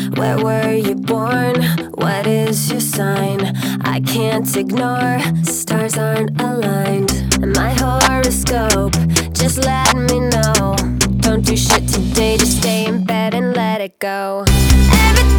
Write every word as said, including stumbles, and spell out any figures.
Where were you born? What is your sign? I can't ignore, stars aren't aligned. My horoscope, just let me know. Don't do shit today, just stay in bed and let it go. Everything